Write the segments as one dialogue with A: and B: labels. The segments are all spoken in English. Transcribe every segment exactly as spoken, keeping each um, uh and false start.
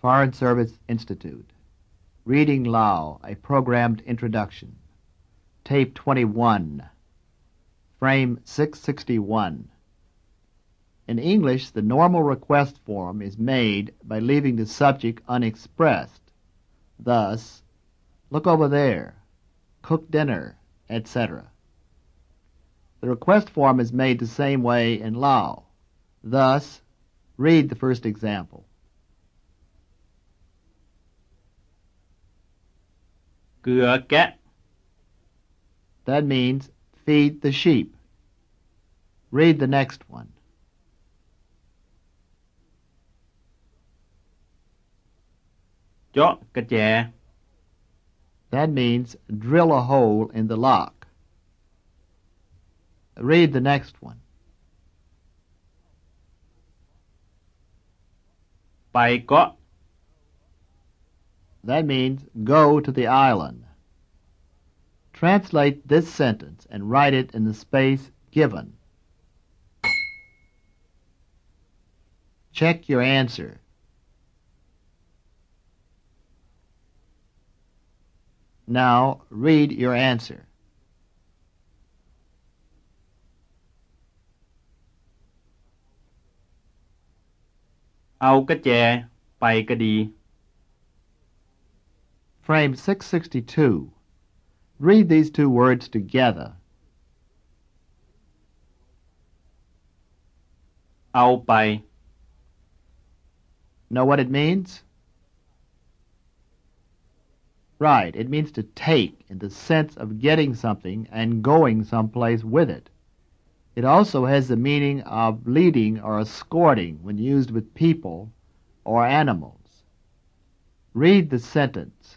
A: Foreign Service Institute. Reading Lao, a programmed introduction. Tape twenty-one. Frame six sixty-one. In English, the normal request form is made by leaving the subject unexpressed. Thus, look over there, cook dinner, et cetera. The request form is made the same way in Lao. Thus, read the first example.
B: Cưa cá.
A: That means feed the sheep. Read the next one.
B: Chó cá chè.
A: That means drill a hole in the lock. Read the next one.
B: Pai có.
A: That means go to the island. Translate this sentence and write it in the space given. Check your answer. Now read your answer.
B: Au cá chè, pai cá đi.
A: Frame six sixty-two. Read these two words together.
B: Au pai.
A: Know what it means? Right, it means to take in the sense of getting something and going someplace with it. It also has the meaning of leading or escorting when used with people or animals. Read the sentence.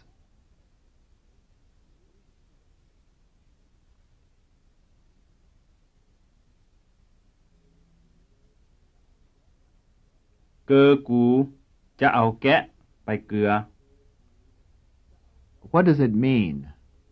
B: Cơ cú cha au cá, pai cưa.
A: What does it mean?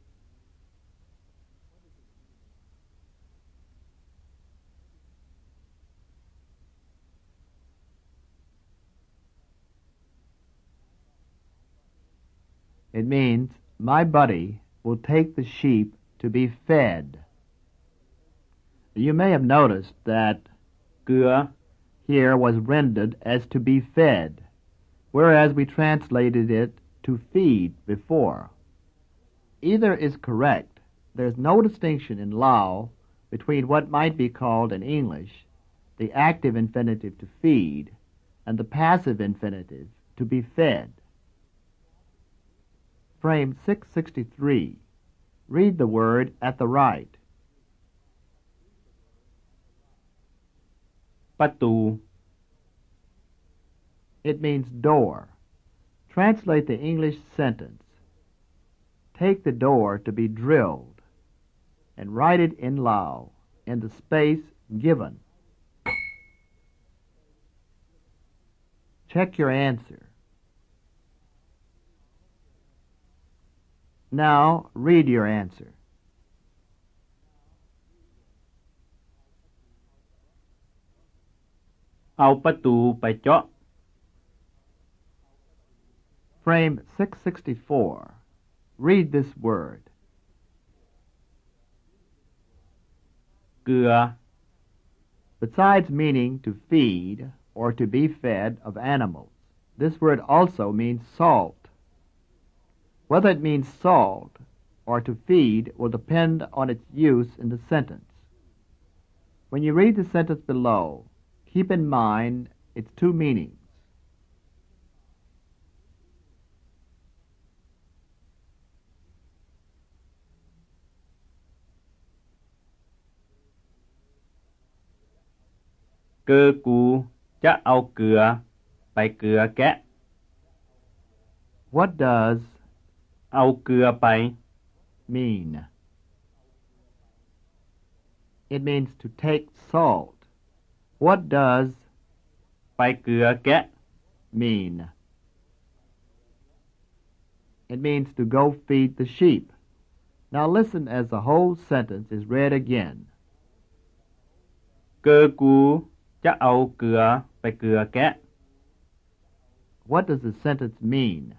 A: It means, my buddy will take the sheep to be fed. You may have noticed that
B: Cưa
A: here was rendered as to be fed, whereas we translated it to feed before. Either is correct. There's no distinction in Lao between what might be called in English the active infinitive to feed and the passive infinitive to be fed. Frame six sixty-three. Read the word at the right.
B: Bắt tù.
A: It means door. Translate the English sentence. Take the door to be drilled and write it in Lao in the space given. Check your answer. Now read your answer.
B: Au bắt tù, pai chó.
A: Frame six sixty-four. Read this word.
B: Cưa.
A: Besides meaning to feed or to be fed of animals, this word also means salt. Whether it means salt or to feed will depend on its use in the sentence. When you read the sentence below, keep in mind its two meanings.
B: Cơ cú cha au cưa, pai cưa cá.
A: What does
B: Au cưa pai.
A: mean? It means to take salt. What does
B: Pai cưa cá.
A: mean? It means to go feed the sheep. Now listen as the whole sentence is read again.
B: Cơ cú cha au cưa, pai cưa cá.
A: what does the sentence mean?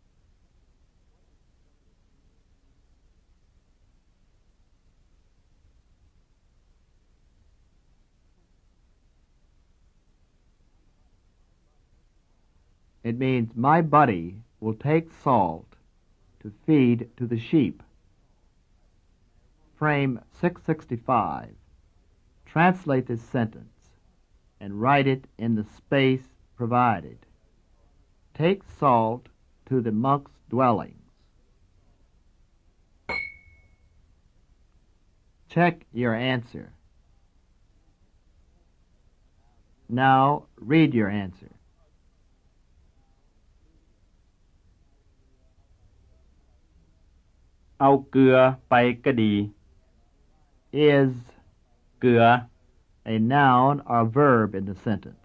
A: It means my buddy will take salt to feed to the sheep. Frame six sixty-five. Translate this sentence and write it in the space provided. Take salt to the monk's dwellings. Check your answer. Now read your answer.
B: เอาเกลือไปก็ดี
A: Is
B: เกลือ
A: a noun or verb in the sentence.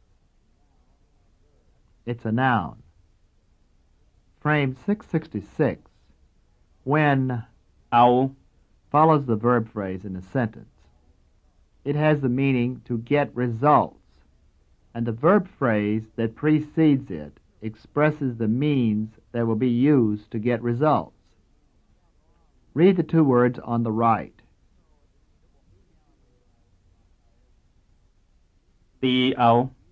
A: It's a noun. Frame six sixty-six. When
B: เอา
A: follows the verb phrase in a sentence, it has the meaning to get results, and the verb phrase that precedes it expresses the means that will be used to get results. Read the two words on the right.
B: ตีเอา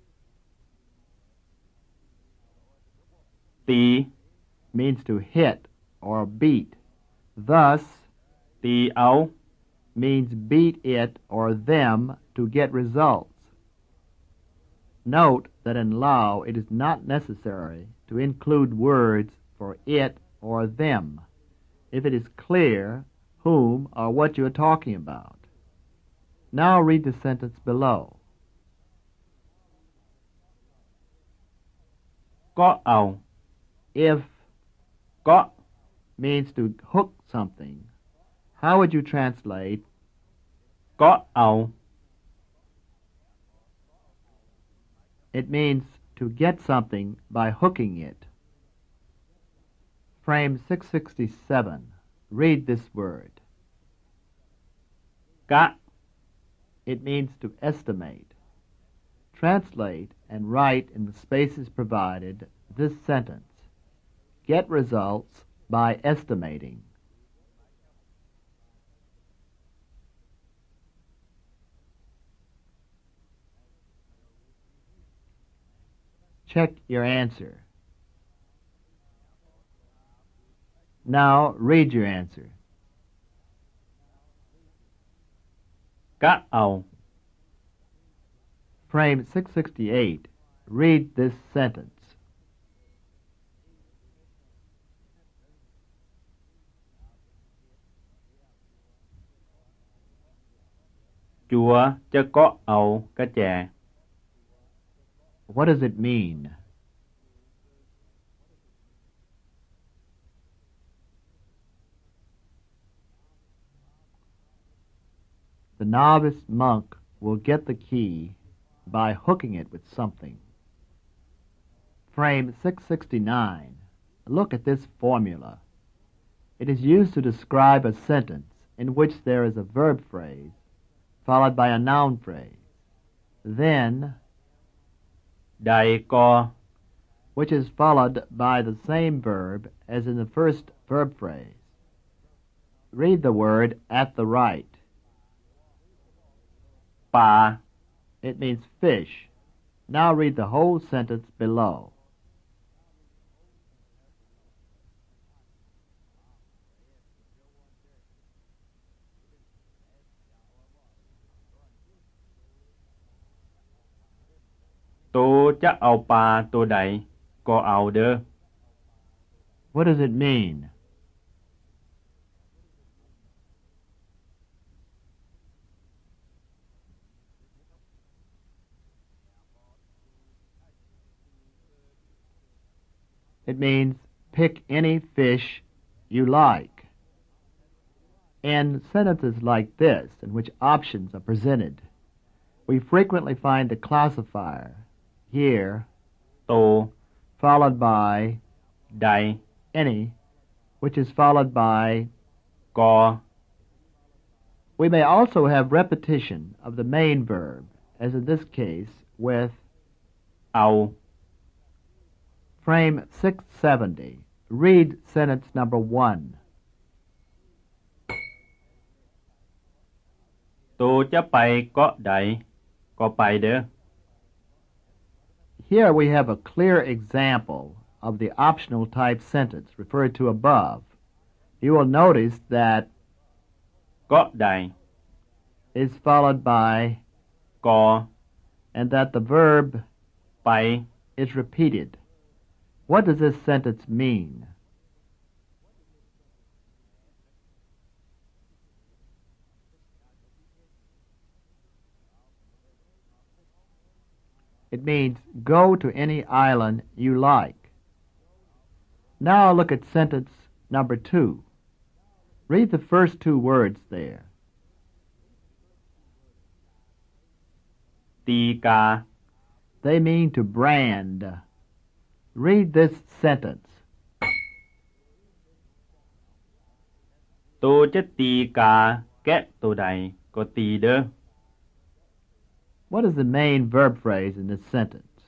B: ตี
A: means to hit or beat. Thus,
B: ตีเอา
A: means beat it or them to get results. Note that in Lao it is not necessary to include words for it or them if it is clear whom or what you are talking about. Now read the sentence below.
B: ก็เอา
A: If
B: ก็
A: means to hook something, how would you translate
B: ก็เอา
A: It means to get something by hooking it. Frame six sixty-seven. Read this word.
B: กะ
A: It means to estimate. Translate and write in the spaces provided this sentence. Get results by estimating. Check your answer. Now read your answer.
B: กะเอา
A: Frame six sixty-eight. Read this sentence.
B: จัวจะเกาะเอากระแจ
A: What does it mean? The novice monk will get the key by hooking it with something. Frame six sixty-nine. Look at this formula. It is used to describe a sentence in which there is a verb phrase followed by a noun phrase. Then,
B: ใดก็
A: which is followed by the same verb as in the first verb phrase. Read the word at the right.
B: ปลา
A: It means fish. Now read the whole sentence below.
B: โตจะเอาปลาตัวใดก็เอาเด้อ
A: What does it mean? It means pick any fish you like. In sentences like this, in which options are presented, we frequently find the classifier, here,
B: โต
A: followed by
B: ใด
A: any, which is followed by
B: กอ
A: We may also have repetition of the main verb, as in this case with
B: เอา
A: Frame six seventy. Read sentence number one.
B: ตัวจะไปเกาะใดก็ไปเด้อ
A: Here we have a clear example of the optional type sentence referred to above. You will notice that
B: เกาะใด
A: is followed by
B: กอ
A: and that the verb
B: ไป
A: is repeated. What does this sentence mean? It means go to any island you like. Now look at sentence number two. Read the first two words there.
B: ตีกา
A: They mean to brand. Read this sentence.
B: ตัวจะตีกาแกะตัวใดก็ตีเด้อ
A: What is the main verb phrase in this sentence?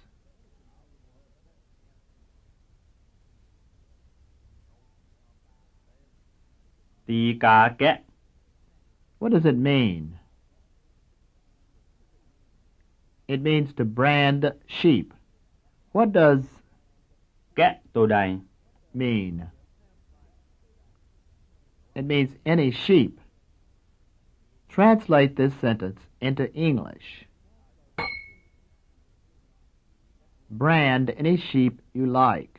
B: ตีกาแกะ
A: What does it mean? It means to brand sheep. What does
B: แกะตัวใด
A: mean? It means any sheep. Translate this sentence into English. Brand any sheep you like.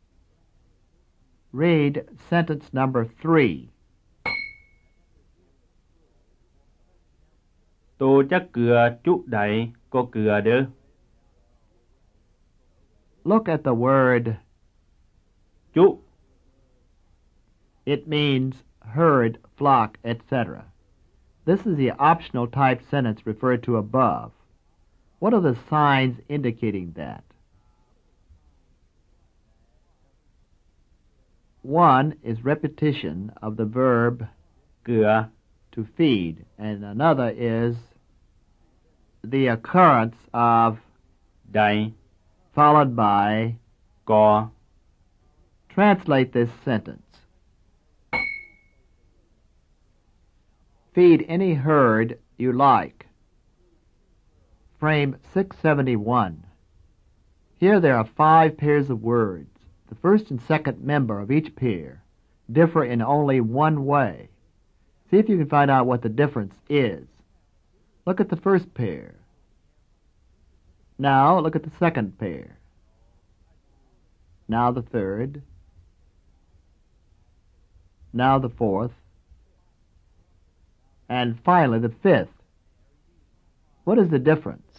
A: Read sentence number three.
B: ตัวจะเกลือจุใดก็เกลือเด้อ
A: Look at the word
B: จุ
A: It means herd, flock, et cetera. This is the optional type sentence referred to above. What are the signs indicating that? One is repetition of the verb
B: เกลือ
A: to feed, and another is the occurrence of
B: ใด
A: followed by
B: กอ
A: Translate this sentence. Feed any herd you like. Frame six seventy-one. Here there are five pairs of words. The first and second member of each pair differ in only one way. See if you can find out what the difference is. Look at the first pair. Now look at the second pair. Now the third. Now the fourth. And finally the fifth. What is the difference?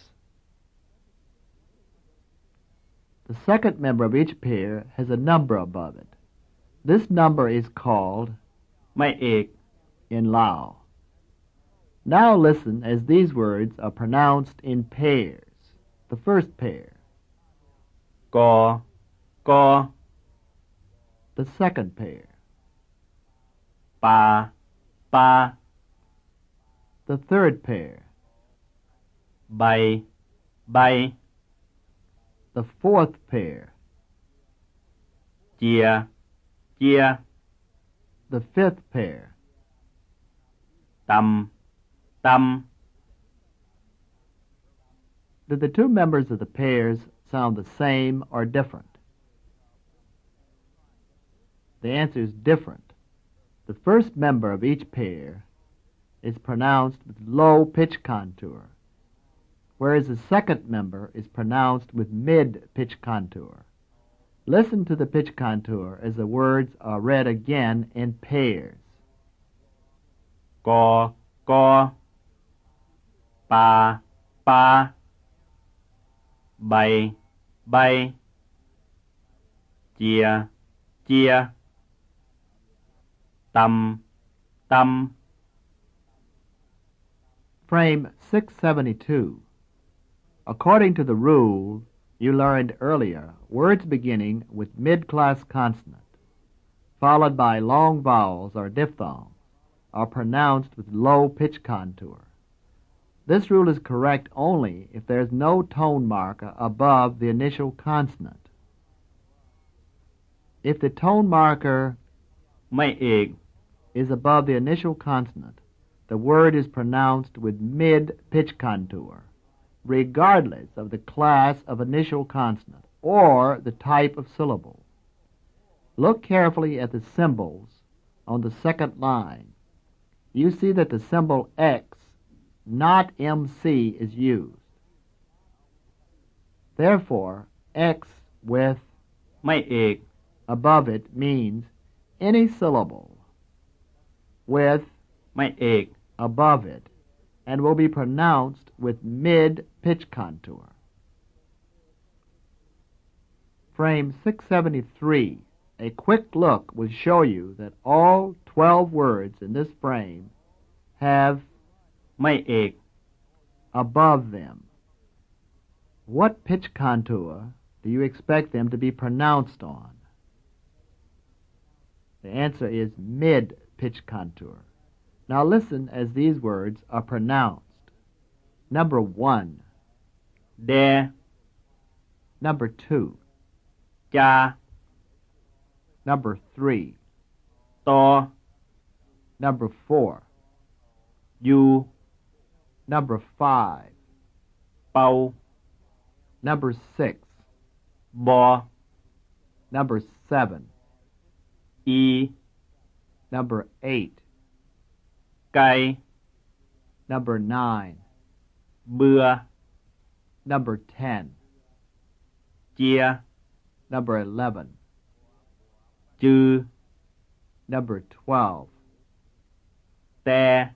A: The second member of each pair has a number above it. This number is called
B: ไม่เอก
A: in Lao. Now listen as these words are pronounced in pairs. The first pair.
B: กอ กอ
A: The second pair.
B: ปา ปา
A: The third pair.
B: ใบ ใบ
A: The fourth pair.
B: เจีย เจีย
A: The fifth pair.
B: ตำ ตำ
A: Did the two members of the pairs sound the same or different? The answer is different. The first member of each pair is pronounced with low pitch contour, whereas the second member is pronounced with mid-pitch contour. Listen to the pitch contour as the words are read again in pairs.
B: กอ กอ ปา ปา ใบ ใบ เจีย เจีย ตำ ตำ
A: Frame six seventy-two. According to the rule you learned earlier, words beginning with mid-class consonant, followed by long vowels or diphthongs, are pronounced with low pitch contour. This rule is correct only if there is no tone marker above the initial consonant. If the tone marker
B: ไม่เอก
A: is above the initial consonant, the word is pronounced with mid-pitch contour, regardless of the class of initial consonant or the type of syllable. Look carefully at the symbols on the second line. You see that the symbol X, not M C, is used. Therefore, X with
B: ไม่เอก
A: above it means any syllable with
B: ไม่เอก
A: above it and will be pronounced with mid-pitch contour. Frame six seventy-three. A quick look will show you that all twelve words in this frame have
B: ไม่เอก
A: above them. What pitch contour do you expect them to be pronounced on? The answer is mid-pitch contour. Now listen as these words are pronounced. Number one.
B: แด
A: Number two.
B: จา
A: Number three.
B: ตอ
A: Number four.
B: ยู
A: Number five.
B: เปา
A: Number six.
B: บอ
A: Number seven.
B: อี
A: Number eight.
B: ไก่
A: Number nine.
B: เบื่อ
A: Number ten.
B: เจีย
A: Number eleven.
B: จือ
A: Number twelve.
B: แต่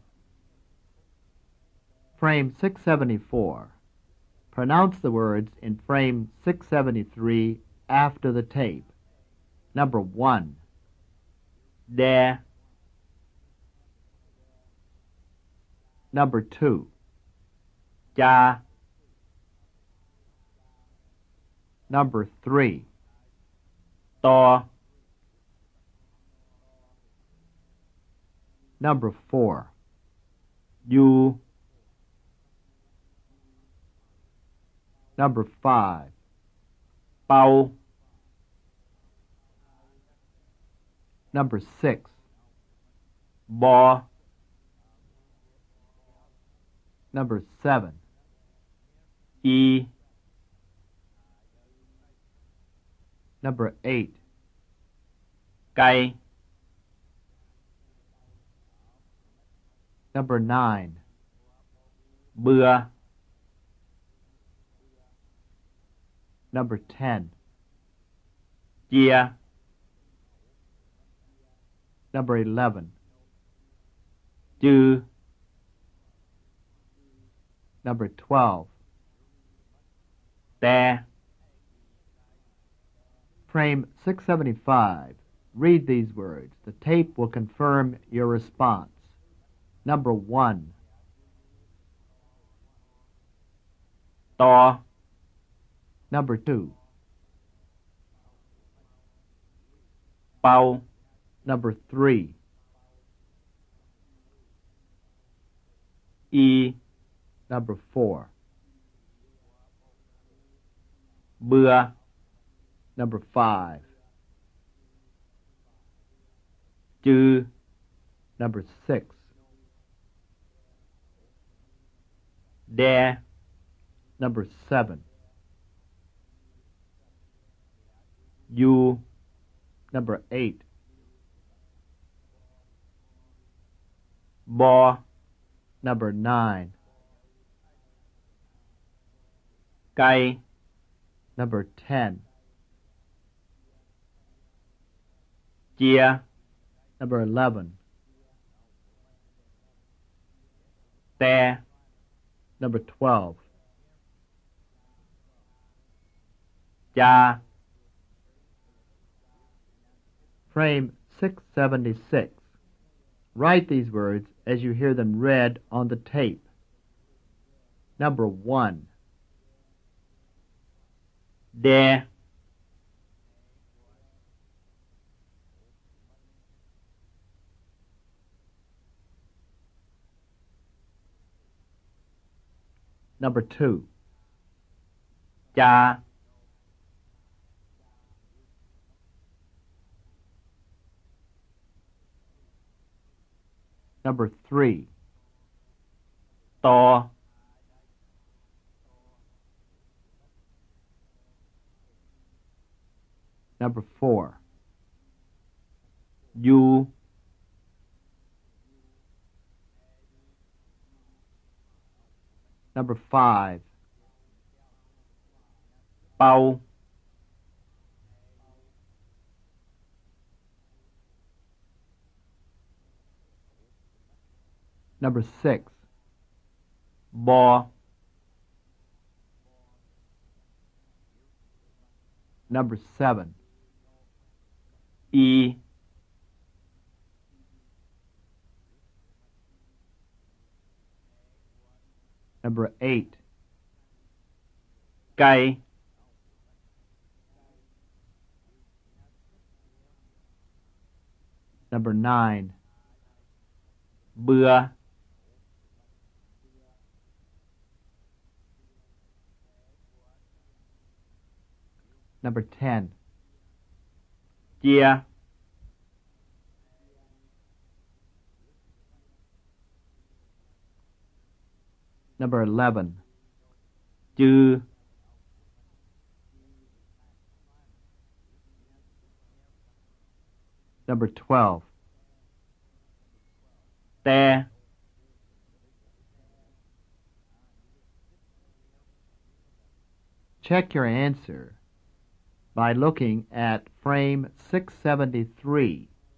A: Frame six seventy-four. Pronounce the words in frame six seventy-three after the tape. Number one.
B: แด
A: Number two.
B: จา
A: Number three.
B: ตอ
A: Number four.
B: ยู
A: Number five.
B: เปา
A: Number six.
B: บอ
A: Number seven.
B: อี
A: Number eight.
B: ไก่
A: Number nine.
B: เบื่อ
A: Number ten.
B: เจีย
A: Number eleven.
B: จือ
A: Number twelve.
B: แต่
A: Frame six seventy-five. Read these words. The tape will confirm your response. Number one.
B: ตอ
A: Number two.
B: เปา
A: Number three.
B: อี
A: Number four.
B: เบื่อ
A: Number five.
B: จือ
A: Number six.
B: แด
A: Number seven.
B: ยู
A: Number eight.
B: บอ
A: Number nine.
B: ไก่
A: Number ten.
B: เจีย
A: Number eleven.
B: แต่
A: Number twelve.
B: จา
A: Frame six seventy-six. Write these words as you hear them read on the tape. Number one.
B: แด
A: Number two.
B: จา
A: Number three.
B: ต่อ
A: Number four.
B: อยู่
A: Number five.
B: เป่า
A: Number six.
B: บอ
A: Number seven.
B: อี
A: Number eight.
B: ไก่
A: Number nine.
B: เบื่อ
A: Number ten.
B: เจีย
A: Number eleven.
B: จือ
A: Number twelve.
B: แต่
A: Check your answer by looking at frame six seventy-three.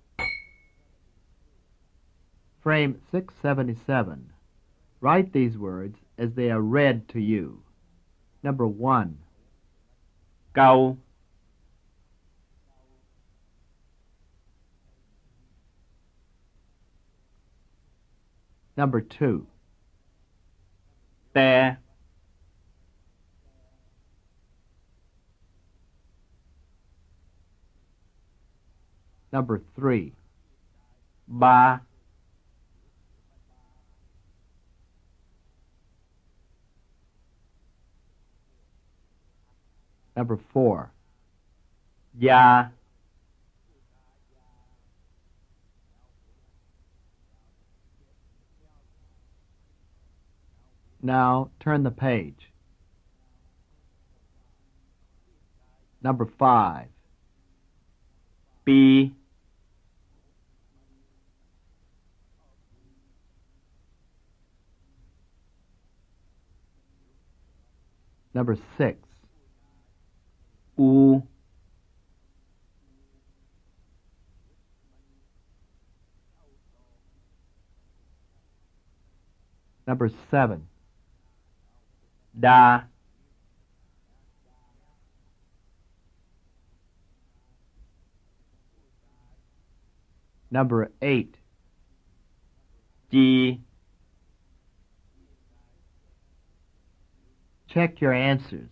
A: Frame six seventy-seven. Write these words as they are read to you. Number one.
B: เกา
A: Number two.
B: แต่
A: Number three.
B: บา
A: Number four.
B: ยา
A: Now turn the page. Number five.
B: ปี
A: Number six.
B: อู
A: Number seven.
B: ดา
A: Number eight.
B: จี
A: Check your answers.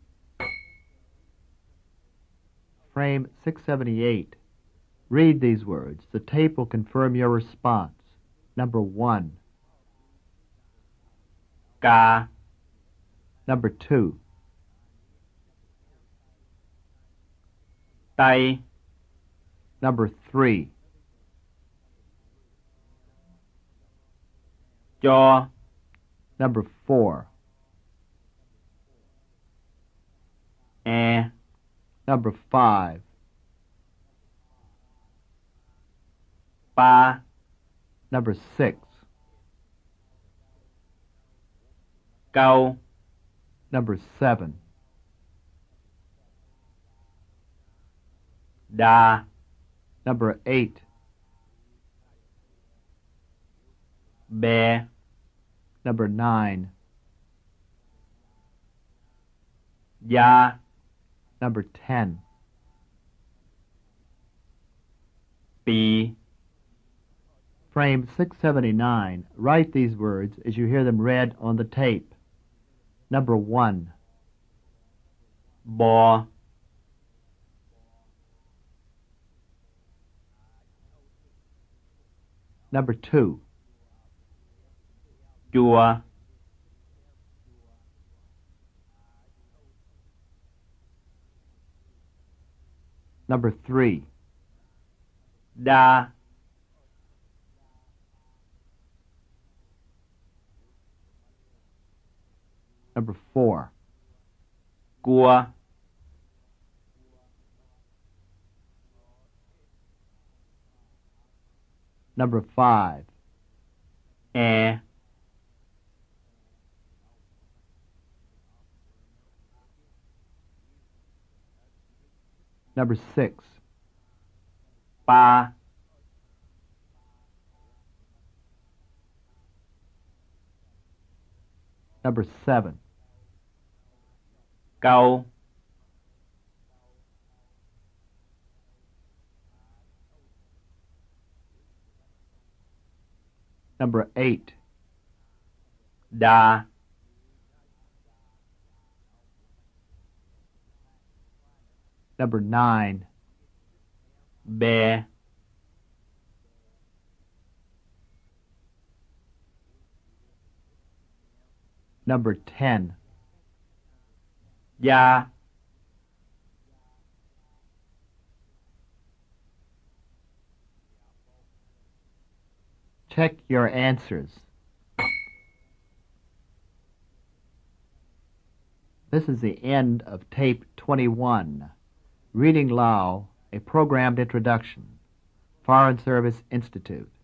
A: Frame six seventy-eight. Read these words. The tape will confirm your response. Number one.
B: กา
A: Number two.
B: ไต
A: Number three.
B: จอ
A: Number four.
B: แอ
A: Number five.
B: ปา
A: Number six.
B: เกา
A: Number seven.
B: ดา
A: Number eight.
B: แบ
A: Number nine.
B: ยา
A: Number ten.
B: ปี
A: Frame six seventy-nine. Write these words as you hear them read on the tape. Number one.
B: บอ
A: Number two.
B: จัว
A: Number three.
B: ดา
A: Number four.
B: กลัว
A: Number five.
B: แอร์
A: Number six.
B: ปลา
A: Number seven.
B: เกา
A: Number eight.
B: ดา
A: Number nine.
B: แบ
A: Number ten.
B: ยา
A: Check your answers. This is the end of tape twenty-one. Reading Lao, a programmed introduction. Foreign Service Institute.